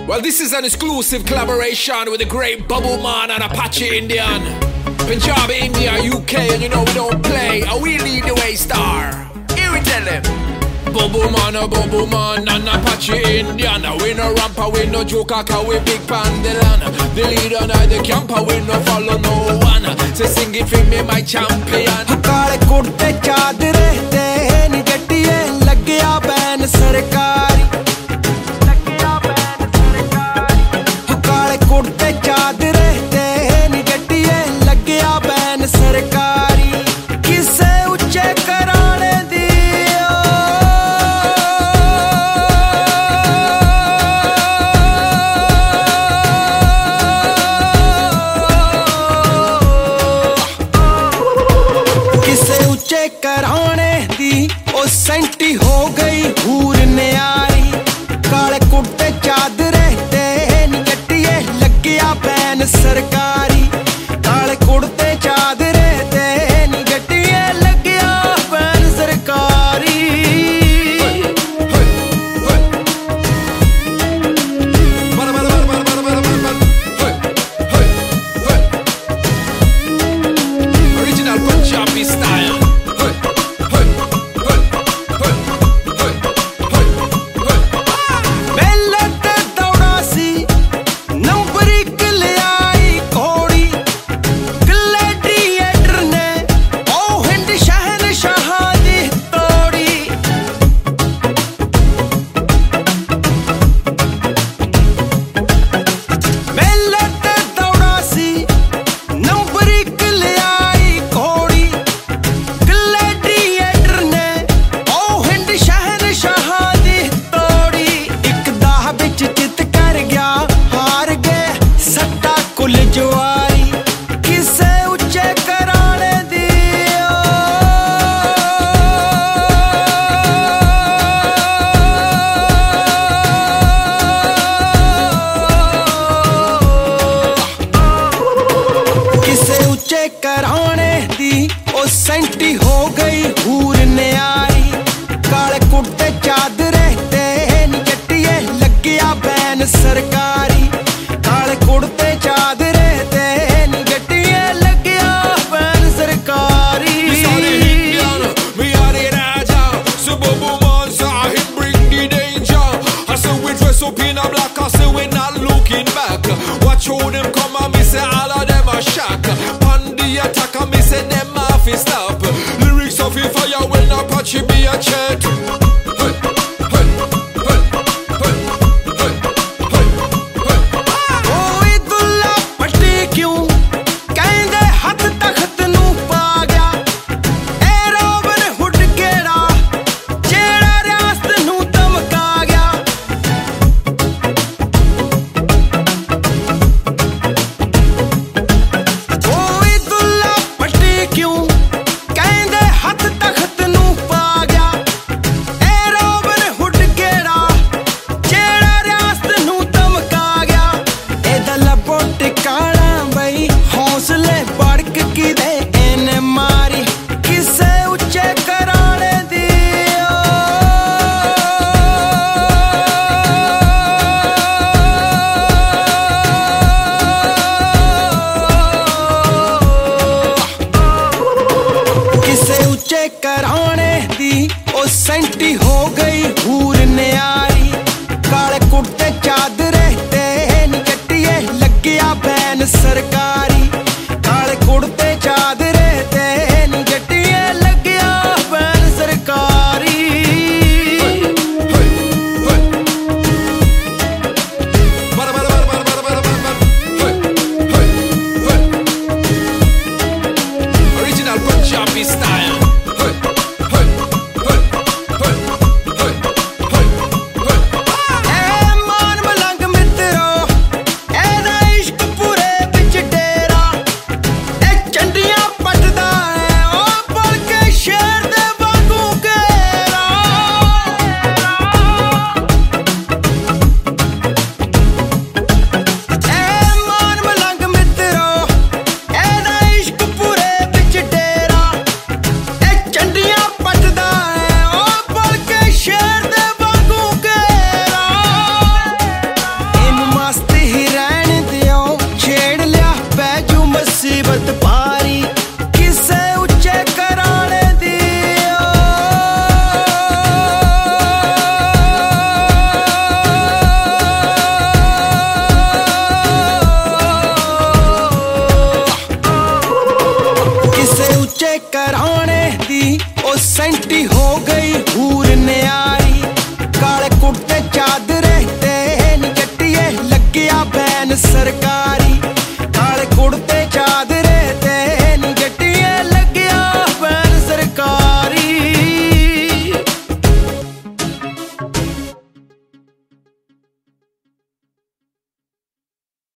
Well, this is an exclusive collaboration with the great Bubble Man and Apache Indian. Punjab, India, UK, and you know we don't play. We lead the way, star. Here we tell them. Bubble Man, and Apache Indian. We no ramper, we no joker, cause we big pandelan. The leader now the camper, we no follow no one. So sing it for me, my champion. काले कुर्ते चादरे ते निगटिए लग्या ban सरकारी काले कुर्ते चादरे ते निगटिए लग्या ban सरकारी किसे उच्चे कराने दियो किसे उच्चे कराने दी ओ सेंटी हो गई हूर न्यारी काले कुर्ते चादरे ते निगटिए लग्या बैन सरकारी काले कुर्ते चादरे ते निगटिए लग्या बैन सरकारी Original Punjabi style. कराने दी ओ सेंटी हो गई हूर न्यारी काले कुर्ते चादरे ते निगटिए लग्या बैन सरकारी काले कुर्ते चादरे ते निगटिए लग्या बैन सरकारी We are the Raja, so Bubble Man Sahib bring the danger. I say we dress up in a black, I say we not looking back. Watch how them come and me say all of them are shock. Attack and me say them off is stop. Lyrics of a fire when Apache be a chat. कराने दी ओ senti हो गई